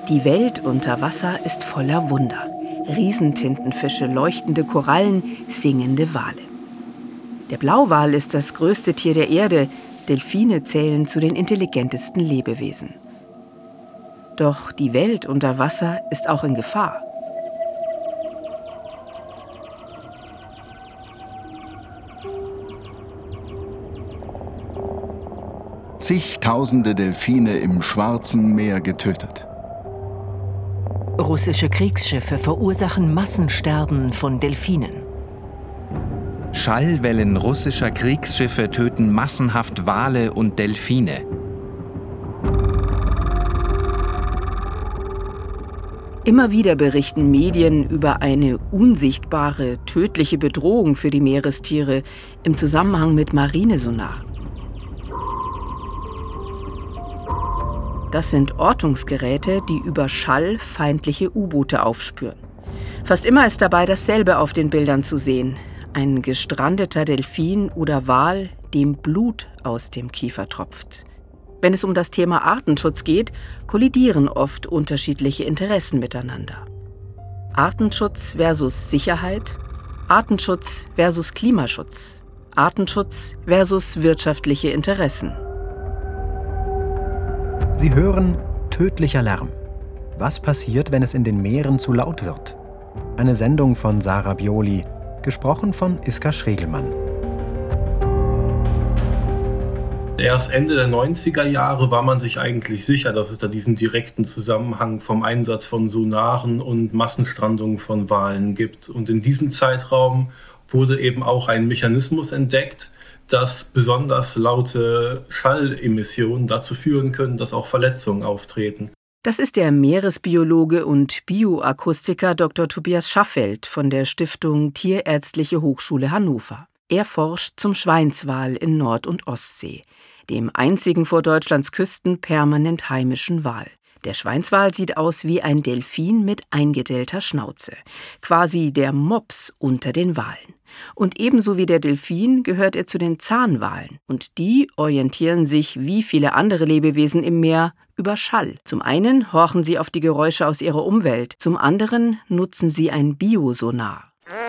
Die Welt unter Wasser ist voller Wunder. Riesentintenfische, leuchtende Korallen, singende Wale. Der Blauwal ist das größte Tier der Erde. Delfine zählen zu den intelligentesten Lebewesen. Doch die Welt unter Wasser ist auch in Gefahr. Zigtausende Delfine im Schwarzen Meer getötet. Russische Kriegsschiffe verursachen Massensterben von Delfinen. Schallwellen russischer Kriegsschiffe töten massenhaft Wale und Delfine. Immer wieder berichten Medien über eine unsichtbare, tödliche Bedrohung für die Meerestiere im Zusammenhang mit Marinesonaren. Das sind Ortungsgeräte, die über Schall feindliche U-Boote aufspüren. Fast immer ist dabei dasselbe auf den Bildern zu sehen. Ein gestrandeter Delfin oder Wal, dem Blut aus dem Kiefer tropft. Wenn es um das Thema Artenschutz geht, kollidieren oft unterschiedliche Interessen miteinander. Artenschutz versus Sicherheit, Artenschutz versus Klimaschutz, Artenschutz versus wirtschaftliche Interessen. Sie hören tödlicher Lärm. Was passiert, wenn es in den Meeren zu laut wird? Eine Sendung von Sarah Bioli, gesprochen von Iska Schregelmann. Erst Ende der 90er Jahre war man sich eigentlich sicher, dass es da diesen direkten Zusammenhang vom Einsatz von Sonaren und Massenstrandungen von Walen gibt. Und in diesem Zeitraum wurde eben auch ein Mechanismus entdeckt, dass besonders laute Schallemissionen dazu führen können, dass auch Verletzungen auftreten. Das ist der Meeresbiologe und Bioakustiker Dr. Tobias Schaffeld von der Stiftung Tierärztliche Hochschule Hannover. Er forscht zum Schweinswal in Nord- und Ostsee, dem einzigen vor Deutschlands Küsten permanent heimischen Wal. Der Schweinswal sieht aus wie ein Delfin mit eingedellter Schnauze, quasi der Mops unter den Walen. Und ebenso wie der Delfin gehört er zu den Zahnwalen. Und die orientieren sich, wie viele andere Lebewesen im Meer, über Schall. Zum einen horchen sie auf die Geräusche aus ihrer Umwelt, zum anderen nutzen sie ein Biosonar.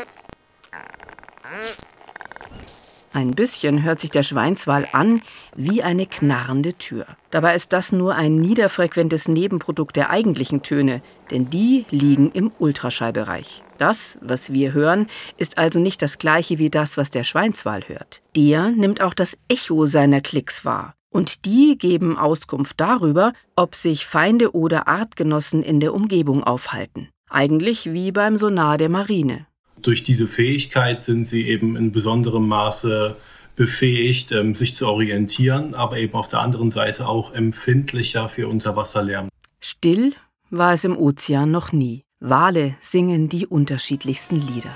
Ein bisschen hört sich der Schweinswal an wie eine knarrende Tür. Dabei ist das nur ein niederfrequentes Nebenprodukt der eigentlichen Töne, denn die liegen im Ultraschallbereich. Das, was wir hören, ist also nicht das gleiche wie das, was der Schweinswal hört. Der nimmt auch das Echo seiner Klicks wahr. Und die geben Auskunft darüber, ob sich Feinde oder Artgenossen in der Umgebung aufhalten. Eigentlich wie beim Sonar der Marine. Durch diese Fähigkeit sind sie eben in besonderem Maße befähigt, sich zu orientieren, aber eben auf der anderen Seite auch empfindlicher für Unterwasserlärm. Still war es im Ozean noch nie. Wale singen die unterschiedlichsten Lieder.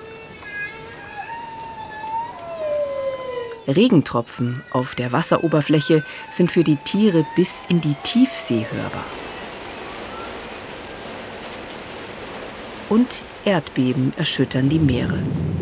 Regentropfen auf der Wasseroberfläche sind für die Tiere bis in die Tiefsee hörbar. Und Erdbeben erschüttern die Meere.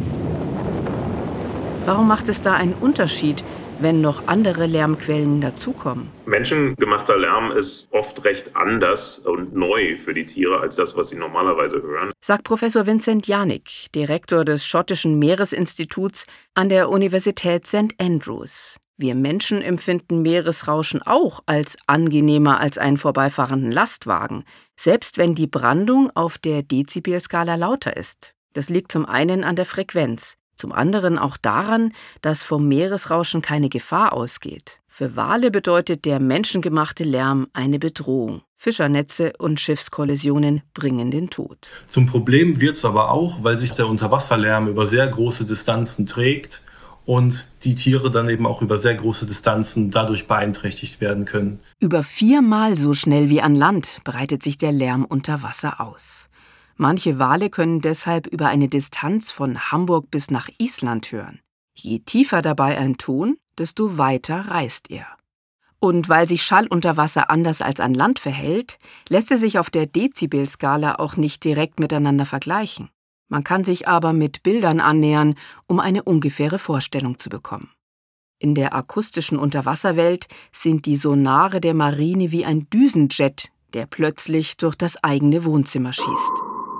Warum macht es da einen Unterschied, wenn noch andere Lärmquellen dazukommen? Menschengemachter Lärm ist oft recht anders und neu für die Tiere als das, was sie normalerweise hören. Sagt Professor Vincent Janik, Direktor des schottischen Meeresinstituts an der Universität St. Andrews. Wir Menschen empfinden Meeresrauschen auch als angenehmer als einen vorbeifahrenden Lastwagen, selbst wenn die Brandung auf der Dezibelskala lauter ist. Das liegt zum einen an der Frequenz, zum anderen auch daran, dass vom Meeresrauschen keine Gefahr ausgeht. Für Wale bedeutet der menschengemachte Lärm eine Bedrohung. Fischernetze und Schiffskollisionen bringen den Tod. Zum Problem wird es aber auch, weil sich der Unterwasserlärm über sehr große Distanzen trägt und die Tiere dann eben auch über sehr große Distanzen dadurch beeinträchtigt werden können. Über 4-mal so schnell wie an Land breitet sich der Lärm unter Wasser aus. Manche Wale können deshalb über eine Distanz von Hamburg bis nach Island hören. Je tiefer dabei ein Ton, desto weiter reist er. Und weil sich Schall unter Wasser anders als an Land verhält, lässt er sich auf der Dezibelskala auch nicht direkt miteinander vergleichen. Man kann sich aber mit Bildern annähern, um eine ungefähre Vorstellung zu bekommen. In der akustischen Unterwasserwelt sind die Sonare der Marine wie ein Düsenjet, der plötzlich durch das eigene Wohnzimmer schießt.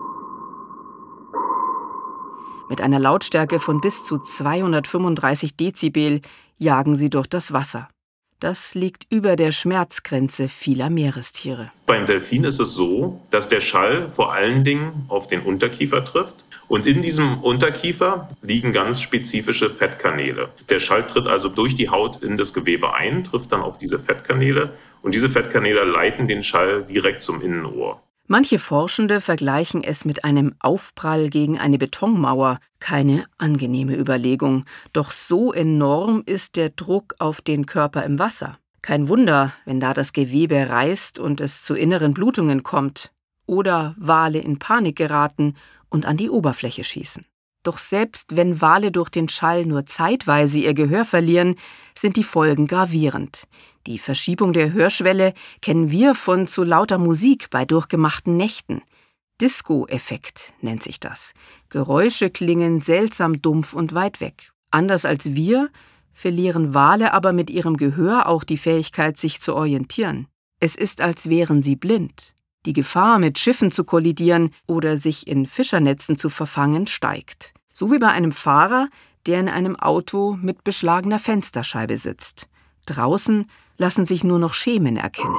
Mit einer Lautstärke von bis zu 235 Dezibel jagen sie durch das Wasser. Das liegt über der Schmerzgrenze vieler Meerestiere. Beim Delfin ist es so, dass der Schall vor allen Dingen auf den Unterkiefer trifft. Und in diesem Unterkiefer liegen ganz spezifische Fettkanäle. Der Schall tritt also durch die Haut in das Gewebe ein, trifft dann auf diese Fettkanäle. Und diese Fettkanäle leiten den Schall direkt zum Innenohr. Manche Forschende vergleichen es mit einem Aufprall gegen eine Betonmauer. Keine angenehme Überlegung. Doch so enorm ist der Druck auf den Körper im Wasser. Kein Wunder, wenn da das Gewebe reißt und es zu inneren Blutungen kommt. Oder Wale in Panik geraten und an die Oberfläche schießen. Doch selbst wenn Wale durch den Schall nur zeitweise ihr Gehör verlieren, sind die Folgen gravierend. Die Verschiebung der Hörschwelle kennen wir von zu lauter Musik bei durchgemachten Nächten. Disco-Effekt nennt sich das. Geräusche klingen seltsam dumpf und weit weg. Anders als wir verlieren Wale aber mit ihrem Gehör auch die Fähigkeit, sich zu orientieren. Es ist, als wären sie blind. Die Gefahr, mit Schiffen zu kollidieren oder sich in Fischernetzen zu verfangen, steigt. So wie bei einem Fahrer, der in einem Auto mit beschlagener Fensterscheibe sitzt. Draußen lassen sich nur noch Schemen erkennen.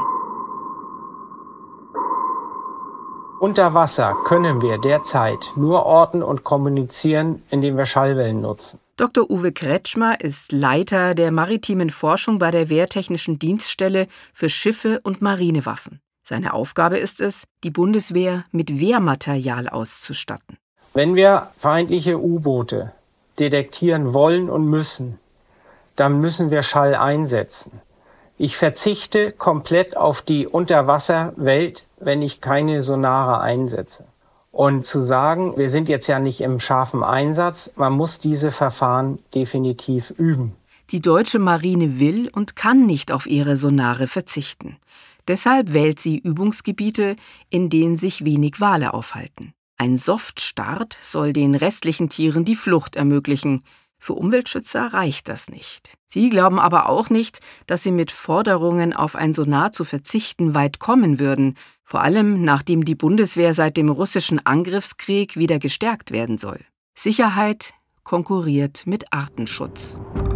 Unter Wasser können wir derzeit nur orten und kommunizieren, indem wir Schallwellen nutzen. Dr. Uwe Kretschmer ist Leiter der maritimen Forschung bei der Wehrtechnischen Dienststelle für Schiffe und Marinewaffen. Seine Aufgabe ist es, die Bundeswehr mit Wehrmaterial auszustatten. Wenn wir feindliche U-Boote detektieren wollen und müssen, dann müssen wir Schall einsetzen. Ich verzichte komplett auf die Unterwasserwelt, wenn ich keine Sonare einsetze. Und zu sagen, wir sind jetzt ja nicht im scharfen Einsatz, man muss diese Verfahren definitiv üben. Die deutsche Marine will und kann nicht auf ihre Sonare verzichten. Deshalb wählt sie Übungsgebiete, in denen sich wenig Wale aufhalten. Ein Softstart soll den restlichen Tieren die Flucht ermöglichen. Für Umweltschützer reicht das nicht. Sie glauben aber auch nicht, dass sie mit Forderungen auf ein Sonar zu verzichten weit kommen würden, vor allem nachdem die Bundeswehr seit dem russischen Angriffskrieg wieder gestärkt werden soll. Sicherheit konkurriert mit Artenschutz.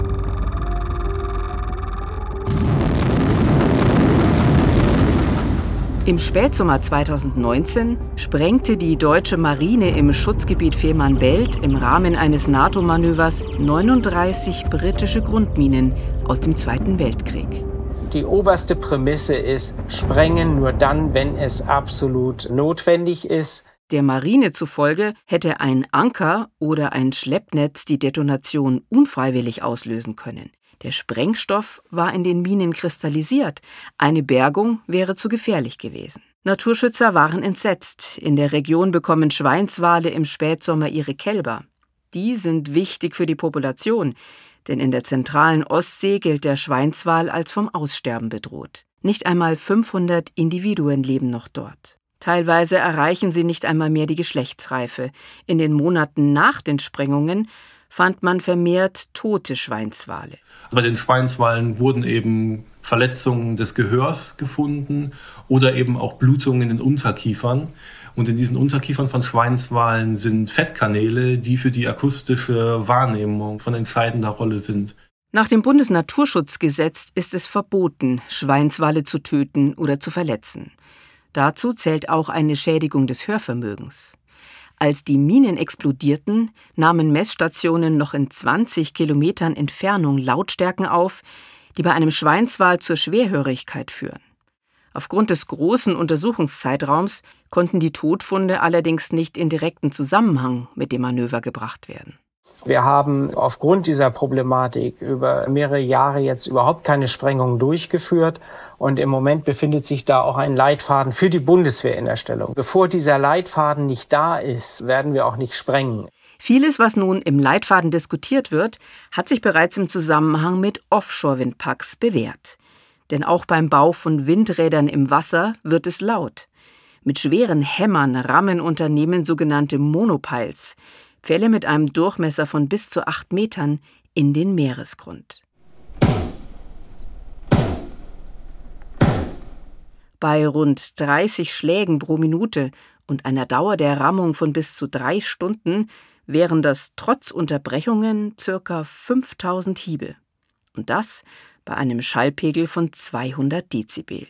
Im Spätsommer 2019 sprengte die deutsche Marine im Schutzgebiet Fehmarnbelt im Rahmen eines NATO-Manövers 39 britische Grundminen aus dem Zweiten Weltkrieg. Die oberste Prämisse ist, sprengen nur dann, wenn es absolut notwendig ist. Der Marine zufolge hätte ein Anker oder ein Schleppnetz die Detonation unfreiwillig auslösen können. Der Sprengstoff war in den Minen kristallisiert. Eine Bergung wäre zu gefährlich gewesen. Naturschützer waren entsetzt. In der Region bekommen Schweinswale im Spätsommer ihre Kälber. Die sind wichtig für die Population, denn in der zentralen Ostsee gilt der Schweinswal als vom Aussterben bedroht. Nicht einmal 500 Individuen leben noch dort. Teilweise erreichen sie nicht einmal mehr die Geschlechtsreife. In den Monaten nach den Sprengungen fand man vermehrt tote Schweinswale. Bei den Schweinswalen wurden eben Verletzungen des Gehörs gefunden oder eben auch Blutungen in den Unterkiefern. Und in diesen Unterkiefern von Schweinswalen sind Fettkanäle, die für die akustische Wahrnehmung von entscheidender Rolle sind. Nach dem Bundesnaturschutzgesetz ist es verboten, Schweinswale zu töten oder zu verletzen. Dazu zählt auch eine Schädigung des Hörvermögens. Als die Minen explodierten, nahmen Messstationen noch in 20 Kilometern Entfernung Lautstärken auf, die bei einem Schweinswal zur Schwerhörigkeit führen. Aufgrund des großen Untersuchungszeitraums konnten die Todfunde allerdings nicht in direkten Zusammenhang mit dem Manöver gebracht werden. Wir haben aufgrund dieser Problematik über mehrere Jahre jetzt überhaupt keine Sprengungen durchgeführt. Und im Moment befindet sich da auch ein Leitfaden für die Bundeswehr in Erstellung. Bevor dieser Leitfaden nicht da ist, werden wir auch nicht sprengen. Vieles, was nun im Leitfaden diskutiert wird, hat sich bereits im Zusammenhang mit Offshore-Windparks bewährt. Denn auch beim Bau von Windrädern im Wasser wird es laut. Mit schweren Hämmern rammen Unternehmen sogenannte Monopiles, Pfähle mit einem Durchmesser von bis zu 8 Metern, in den Meeresgrund. Bei rund 30 Schlägen pro Minute und einer Dauer der Rammung von bis zu 3 Stunden wären das trotz Unterbrechungen ca. 5000 Hiebe. Und das bei einem Schallpegel von 200 Dezibel.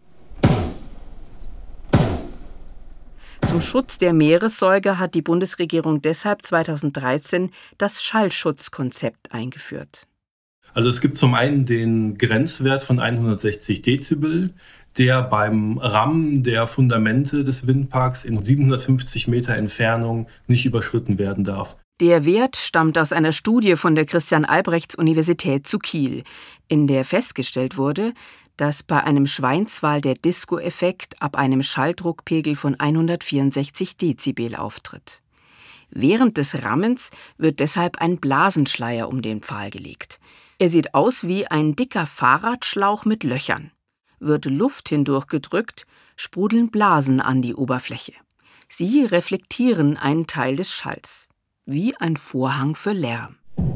Zum Schutz der Meeressäuger hat die Bundesregierung deshalb 2013 das Schallschutzkonzept eingeführt. Also es gibt zum einen den Grenzwert von 160 Dezibel, der beim Rammen der Fundamente des Windparks in 750 Meter Entfernung nicht überschritten werden darf. Der Wert stammt aus einer Studie von der Christian-Albrechts-Universität zu Kiel, in der festgestellt wurde, dass bei einem Schweinswal der Disco-Effekt ab einem Schalldruckpegel von 164 Dezibel auftritt. Während des Rammens wird deshalb ein Blasenschleier um den Pfahl gelegt. Er sieht aus wie ein dicker Fahrradschlauch mit Löchern. Wird Luft hindurchgedrückt, sprudeln Blasen an die Oberfläche. Sie reflektieren einen Teil des Schalls, wie ein Vorhang für Lärm.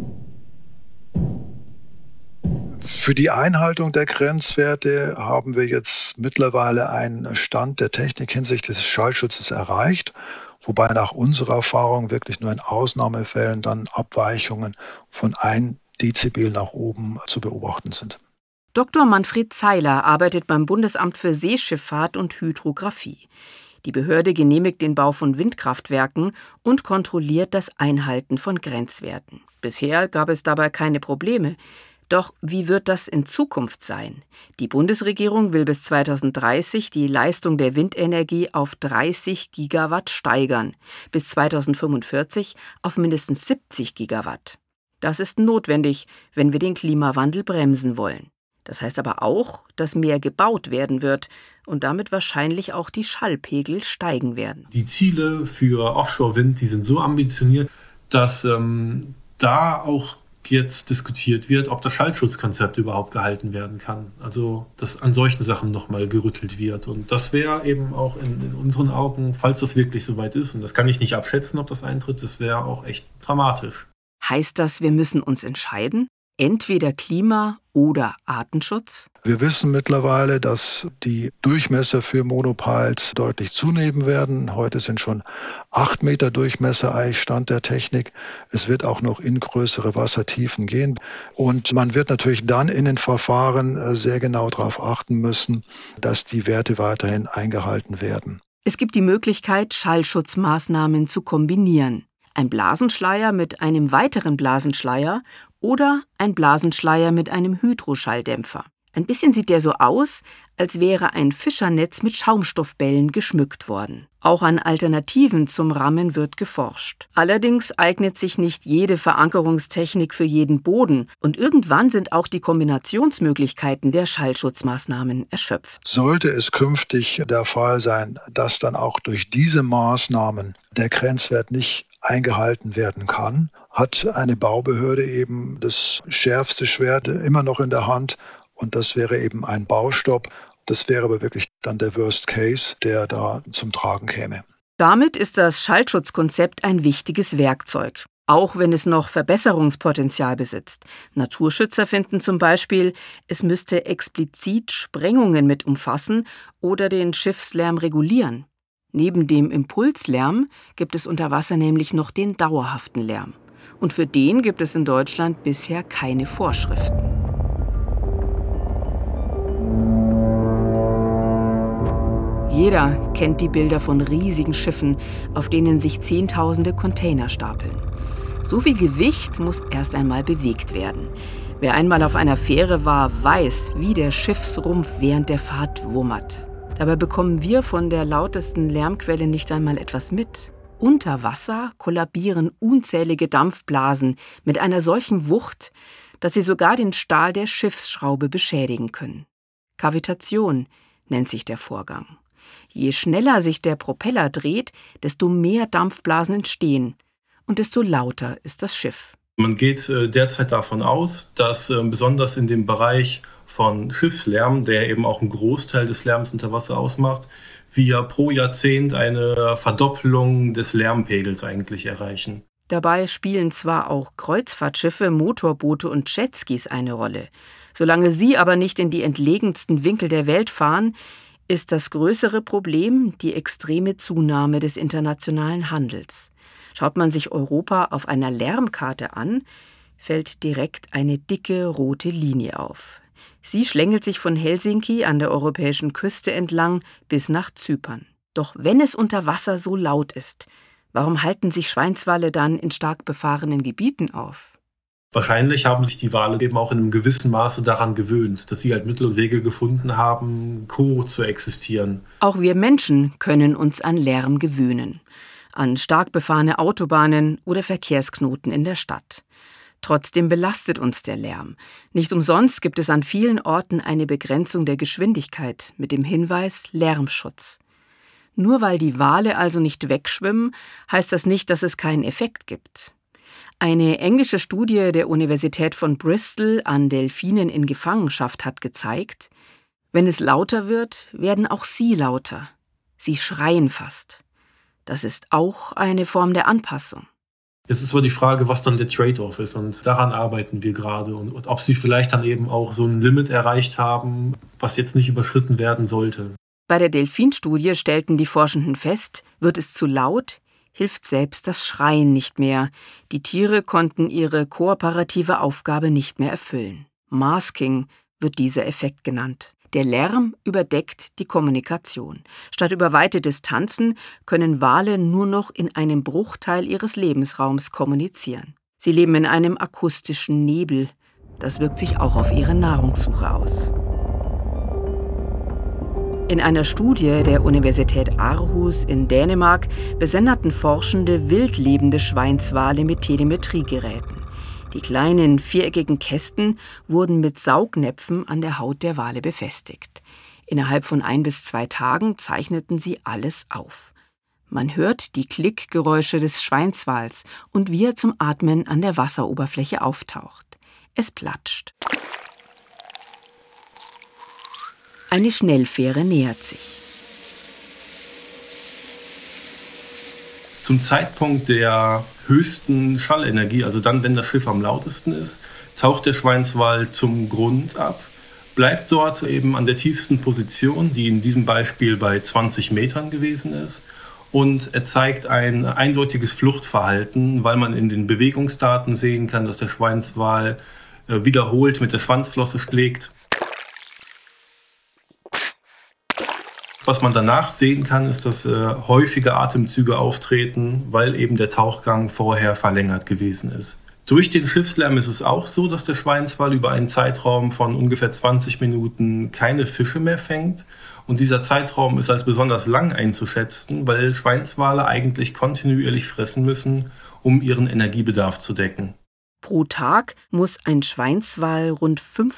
Für die Einhaltung der Grenzwerte haben wir jetzt mittlerweile einen Stand der Technik hinsichtlich des Schallschutzes erreicht, wobei nach unserer Erfahrung wirklich nur in Ausnahmefällen dann Abweichungen von 1 Dezibel nach oben zu beobachten sind. Dr. Manfred Zeiler arbeitet beim Bundesamt für Seeschifffahrt und Hydrographie. Die Behörde genehmigt den Bau von Windkraftwerken und kontrolliert das Einhalten von Grenzwerten. Bisher gab es dabei keine Probleme. Doch wie wird das in Zukunft sein? Die Bundesregierung will bis 2030 die Leistung der Windenergie auf 30 Gigawatt steigern, bis 2045 auf mindestens 70 Gigawatt. Das ist notwendig, wenn wir den Klimawandel bremsen wollen. Das heißt aber auch, dass mehr gebaut werden wird und damit wahrscheinlich auch die Schallpegel steigen werden. Die Ziele für Offshore-Wind, die sind so ambitioniert, dass da auch jetzt diskutiert wird, ob das Schallschutzkonzept überhaupt gehalten werden kann. Also, dass an solchen Sachen nochmal gerüttelt wird. Und das wäre eben auch in unseren Augen, falls das wirklich soweit ist, und das kann ich nicht abschätzen, ob das eintritt, das wäre auch echt dramatisch. Heißt das, wir müssen uns entscheiden? Entweder Klima oder Artenschutz? Wir wissen mittlerweile, dass die Durchmesser für Monopiles deutlich zunehmen werden. Heute sind schon 8 Meter Durchmesser eigentlich Stand der Technik. Es wird auch noch in größere Wassertiefen gehen. Und man wird natürlich dann in den Verfahren sehr genau darauf achten müssen, dass die Werte weiterhin eingehalten werden. Es gibt die Möglichkeit, Schallschutzmaßnahmen zu kombinieren. Ein Blasenschleier mit einem weiteren Blasenschleier oder ein Blasenschleier mit einem Hydroschalldämpfer. Ein bisschen sieht der so aus, als wäre ein Fischernetz mit Schaumstoffbällen geschmückt worden. Auch an Alternativen zum Rammen wird geforscht. Allerdings eignet sich nicht jede Verankerungstechnik für jeden Boden und irgendwann sind auch die Kombinationsmöglichkeiten der Schallschutzmaßnahmen erschöpft. Sollte es künftig der Fall sein, dass dann auch durch diese Maßnahmen der Grenzwert nicht eingehalten werden kann, hat eine Baubehörde eben das schärfste Schwert immer noch in der Hand. Und das wäre eben ein Baustopp. Das wäre aber wirklich dann der Worst Case, der da zum Tragen käme. Damit ist das Schallschutzkonzept ein wichtiges Werkzeug, auch wenn es noch Verbesserungspotenzial besitzt. Naturschützer finden zum Beispiel, es müsste explizit Sprengungen mit umfassen oder den Schiffslärm regulieren. Neben dem Impulslärm gibt es unter Wasser nämlich noch den dauerhaften Lärm. Und für den gibt es in Deutschland bisher keine Vorschriften. Jeder kennt die Bilder von riesigen Schiffen, auf denen sich Zehntausende Container stapeln. So viel Gewicht muss erst einmal bewegt werden. Wer einmal auf einer Fähre war, weiß, wie der Schiffsrumpf während der Fahrt wummert. Dabei bekommen wir von der lautesten Lärmquelle nicht einmal etwas mit. Unter Wasser kollabieren unzählige Dampfblasen mit einer solchen Wucht, dass sie sogar den Stahl der Schiffsschraube beschädigen können. Kavitation nennt sich der Vorgang. Je schneller sich der Propeller dreht, desto mehr Dampfblasen entstehen und desto lauter ist das Schiff. Man geht derzeit davon aus, dass besonders in dem Bereich von Schiffslärm, der eben auch einen Großteil des Lärms unter Wasser ausmacht, wir pro Jahrzehnt eine Verdoppelung des Lärmpegels eigentlich erreichen. Dabei spielen zwar auch Kreuzfahrtschiffe, Motorboote und Jetskis eine Rolle. Solange sie aber nicht in die entlegensten Winkel der Welt fahren, ist das größere Problem die extreme Zunahme des internationalen Handels. Schaut man sich Europa auf einer Lärmkarte an, fällt direkt eine dicke rote Linie auf. Sie schlängelt sich von Helsinki an der europäischen Küste entlang bis nach Zypern. Doch wenn es unter Wasser so laut ist, warum halten sich Schweinswale dann in stark befahrenen Gebieten auf? Wahrscheinlich haben sich die Wale eben auch in einem gewissen Maße daran gewöhnt, dass sie halt Mittel und Wege gefunden haben, zu existieren. Auch wir Menschen können uns an Lärm gewöhnen. An stark befahrene Autobahnen oder Verkehrsknoten in der Stadt. Trotzdem belastet uns der Lärm. Nicht umsonst gibt es an vielen Orten eine Begrenzung der Geschwindigkeit mit dem Hinweis Lärmschutz. Nur weil die Wale also nicht wegschwimmen, heißt das nicht, dass es keinen Effekt gibt. Eine englische Studie der Universität von Bristol an Delfinen in Gefangenschaft hat gezeigt, wenn es lauter wird, werden auch sie lauter. Sie schreien fast. Das ist auch eine Form der Anpassung. Jetzt ist aber die Frage, was dann der Trade-off ist, und daran arbeiten wir gerade und ob sie vielleicht dann eben auch so ein Limit erreicht haben, was jetzt nicht überschritten werden sollte. Bei der Delfinstudie stellten die Forschenden fest, wird es zu laut, hilft selbst das Schreien nicht mehr. Die Tiere konnten ihre kooperative Aufgabe nicht mehr erfüllen. Masking wird dieser Effekt genannt. Der Lärm überdeckt die Kommunikation. Statt über weite Distanzen können Wale nur noch in einem Bruchteil ihres Lebensraums kommunizieren. Sie leben in einem akustischen Nebel. Das wirkt sich auch auf ihre Nahrungssuche aus. In einer Studie der Universität Aarhus in Dänemark besenderten Forschende wild lebende Schweinswale mit Telemetriegeräten. Die kleinen viereckigen Kästen wurden mit Saugnäpfen an der Haut der Wale befestigt. Innerhalb von 1 bis 2 Tagen zeichneten sie alles auf. Man hört die Klickgeräusche des Schweinswals und wie er zum Atmen an der Wasseroberfläche auftaucht. Es platscht. Eine Schnellfähre nähert sich. Zum Zeitpunkt der höchsten Schallenergie, also dann, wenn das Schiff am lautesten ist, taucht der Schweinswal zum Grund ab, bleibt dort eben an der tiefsten Position, die in diesem Beispiel bei 20 Metern gewesen ist, und er zeigt ein eindeutiges Fluchtverhalten, weil man in den Bewegungsdaten sehen kann, dass der Schweinswal wiederholt mit der Schwanzflosse schlägt. Was man danach sehen kann, ist, dass häufige Atemzüge auftreten, weil eben der Tauchgang vorher verlängert gewesen ist. Durch den Schiffslärm ist es auch so, dass der Schweinswal über einen Zeitraum von ungefähr 20 Minuten keine Fische mehr fängt. Und dieser Zeitraum ist als besonders lang einzuschätzen, weil Schweinswale eigentlich kontinuierlich fressen müssen, um ihren Energiebedarf zu decken. Pro Tag muss ein Schweinswal rund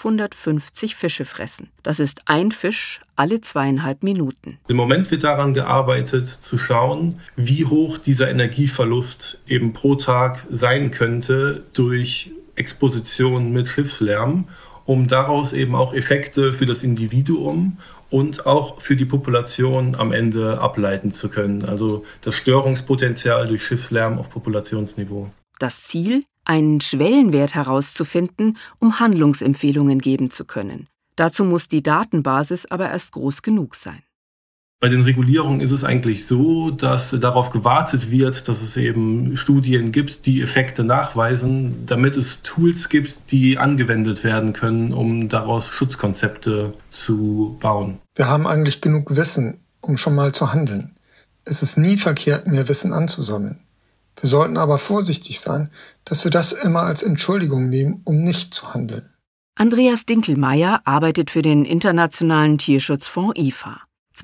550 Fische fressen. Das ist ein Fisch alle 2,5 Minuten. Im Moment wird daran gearbeitet, zu schauen, wie hoch dieser Energieverlust eben pro Tag sein könnte durch Exposition mit Schiffslärm, um daraus eben auch Effekte für das Individuum und auch für die Population am Ende ableiten zu können. Also das Störungspotenzial durch Schiffslärm auf Populationsniveau. Das Ziel? Einen Schwellenwert herauszufinden, um Handlungsempfehlungen geben zu können. Dazu muss die Datenbasis aber erst groß genug sein. Bei den Regulierungen ist es eigentlich so, dass darauf gewartet wird, dass es eben Studien gibt, die Effekte nachweisen, damit es Tools gibt, die angewendet werden können, um daraus Schutzkonzepte zu bauen. Wir haben eigentlich genug Wissen, um schon mal zu handeln. Es ist nie verkehrt, mehr Wissen anzusammeln. Wir sollten aber vorsichtig sein, dass wir das immer als Entschuldigung nehmen, um nicht zu handeln. Andreas Dinkelmeyer arbeitet für den Internationalen Tierschutzfonds IFA.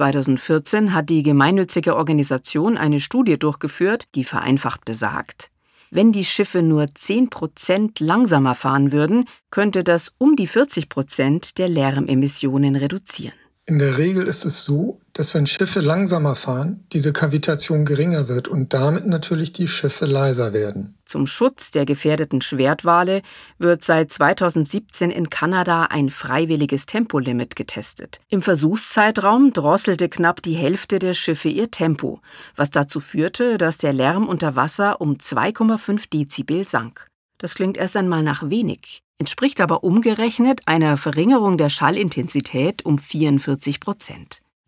2014 hat die gemeinnützige Organisation eine Studie durchgeführt, die vereinfacht besagt, wenn die Schiffe nur 10% langsamer fahren würden, könnte das um die 40% der Lärmemissionen reduzieren. In der Regel ist es so, dass wenn Schiffe langsamer fahren, diese Kavitation geringer wird und damit natürlich die Schiffe leiser werden. Zum Schutz der gefährdeten Schwertwale wird seit 2017 in Kanada ein freiwilliges Tempolimit getestet. Im Versuchszeitraum drosselte knapp die Hälfte der Schiffe ihr Tempo, was dazu führte, dass der Lärm unter Wasser um 2,5 Dezibel sank. Das klingt erst einmal nach wenig, entspricht aber umgerechnet einer Verringerung der Schallintensität um 44%.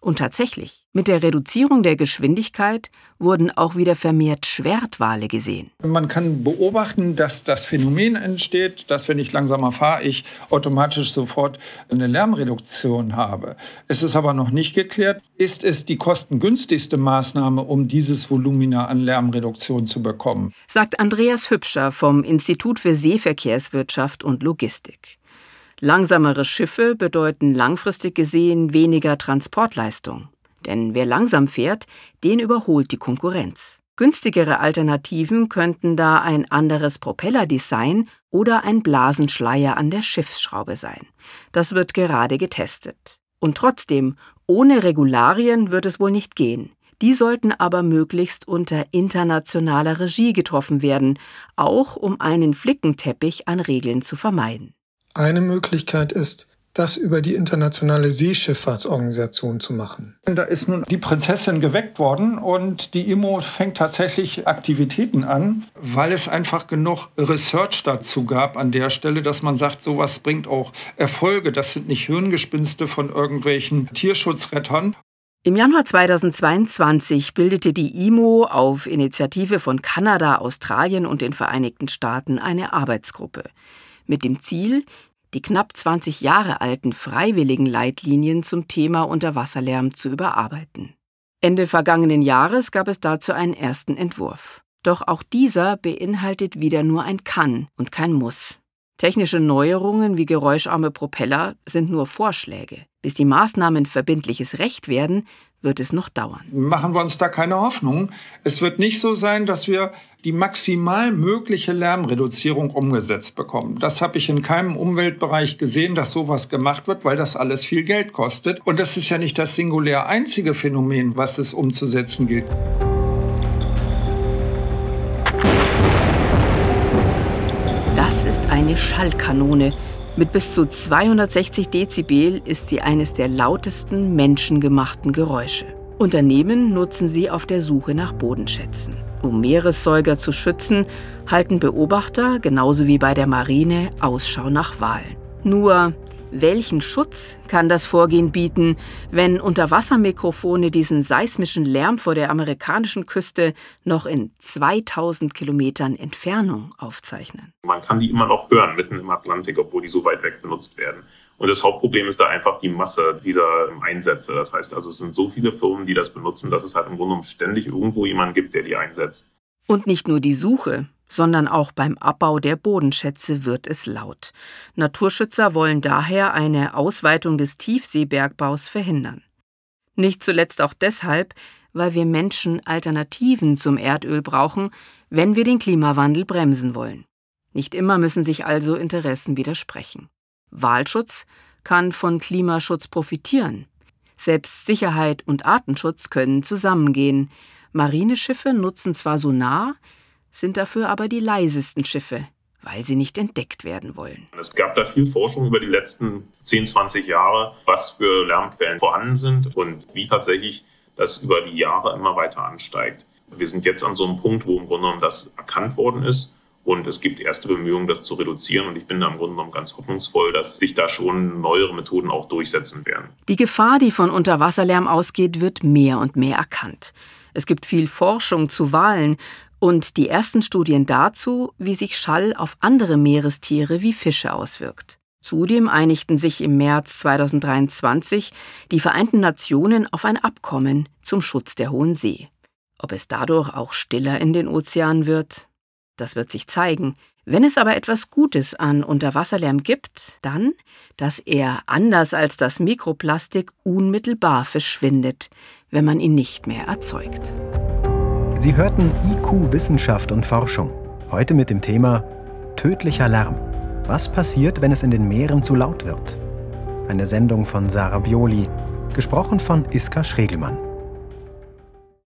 Und tatsächlich, mit der Reduzierung der Geschwindigkeit wurden auch wieder vermehrt Schwertwale gesehen. Man kann beobachten, dass das Phänomen entsteht, dass, wenn ich langsamer fahre, ich automatisch sofort eine Lärmreduktion habe. Es ist aber noch nicht geklärt, ist es die kostengünstigste Maßnahme, um dieses Volumina an Lärmreduktion zu bekommen, sagt Andreas Hübscher vom Institut für Seeverkehrswirtschaft und Logistik. Langsamere Schiffe bedeuten langfristig gesehen weniger Transportleistung. Denn wer langsam fährt, den überholt die Konkurrenz. Günstigere Alternativen könnten da ein anderes Propellerdesign oder ein Blasenschleier an der Schiffsschraube sein. Das wird gerade getestet. Und trotzdem, ohne Regularien wird es wohl nicht gehen. Die sollten aber möglichst unter internationaler Regie getroffen werden, auch um einen Flickenteppich an Regeln zu vermeiden. Eine Möglichkeit ist, das über die Internationale Seeschifffahrtsorganisation zu machen. Da ist nun die Prinzessin geweckt worden und die IMO fängt tatsächlich Aktivitäten an, weil es einfach genug Research dazu gab an der Stelle, dass man sagt, sowas bringt auch Erfolge. Das sind nicht Hirngespinste von irgendwelchen Tierschutzrettern. Im Januar 2022 bildete die IMO auf Initiative von Kanada, Australien und den Vereinigten Staaten eine Arbeitsgruppe mit dem Ziel, die knapp 20 Jahre alten freiwilligen Leitlinien zum Thema Unterwasserlärm zu überarbeiten. Ende vergangenen Jahres gab es dazu einen ersten Entwurf. Doch auch dieser beinhaltet wieder nur ein Kann und kein Muss. Technische Neuerungen wie geräuscharme Propeller sind nur Vorschläge. Bis die Maßnahmen verbindliches Recht werden, wird es noch dauern. Machen wir uns da keine Hoffnung. Es wird nicht so sein, dass wir die maximal mögliche Lärmreduzierung umgesetzt bekommen. Das habe ich in keinem Umweltbereich gesehen, dass sowas gemacht wird, weil das alles viel Geld kostet. Und das ist ja nicht das singulär einzige Phänomen, was es umzusetzen gilt. Das ist eine Schallkanone. Mit bis zu 260 Dezibel ist sie eines der lautesten menschengemachten Geräusche. Unternehmen nutzen sie auf der Suche nach Bodenschätzen. Um Meeressäuger zu schützen, halten Beobachter, genauso wie bei der Marine, Ausschau nach Walen. Nur, welchen Schutz kann das Vorgehen bieten, wenn Unterwassermikrofone diesen seismischen Lärm vor der amerikanischen Küste noch in 2000 Kilometern Entfernung aufzeichnen? Man kann die immer noch hören, mitten im Atlantik, obwohl die so weit weg benutzt werden. Und das Hauptproblem ist da einfach die Masse dieser Einsätze. Das heißt also, es sind so viele Firmen, die das benutzen, dass es halt im Grunde genommen ständig irgendwo jemanden gibt, der die einsetzt. Und nicht nur die Suche, sondern auch beim Abbau der Bodenschätze wird es laut. Naturschützer wollen daher eine Ausweitung des Tiefseebergbaus verhindern. Nicht zuletzt auch deshalb, weil wir Menschen Alternativen zum Erdöl brauchen, wenn wir den Klimawandel bremsen wollen. Nicht immer müssen sich also Interessen widersprechen. Walschutz kann von Klimaschutz profitieren. Selbst Sicherheit und Artenschutz können zusammengehen. Marineschiffe nutzen zwar Sonar, sind dafür aber die leisesten Schiffe, weil sie nicht entdeckt werden wollen. Es gab da viel Forschung über die letzten 10, 20 Jahre, was für Lärmquellen vorhanden sind und wie tatsächlich das über die Jahre immer weiter ansteigt. Wir sind jetzt an so einem Punkt, wo im Grunde genommen das erkannt worden ist und es gibt erste Bemühungen, das zu reduzieren und ich bin da im Grunde genommen ganz hoffnungsvoll, dass sich da schon neuere Methoden auch durchsetzen werden. Die Gefahr, die von Unterwasserlärm ausgeht, wird mehr und mehr erkannt. Es gibt viel Forschung zu Walen und die ersten Studien dazu, wie sich Schall auf andere Meerestiere wie Fische auswirkt. Zudem einigten sich im März 2023 die Vereinten Nationen auf ein Abkommen zum Schutz der Hohen See. Ob es dadurch auch stiller in den Ozeanen wird, das wird sich zeigen. Wenn es aber etwas Gutes an Unterwasserlärm gibt, dann, dass er, anders als das Mikroplastik, unmittelbar verschwindet, wenn man ihn nicht mehr erzeugt. Sie hörten IQ Wissenschaft und Forschung. Heute mit dem Thema tödlicher Lärm. Was passiert, wenn es in den Meeren zu laut wird? Eine Sendung von Sarah Bioli, gesprochen von Iska Schregelmann.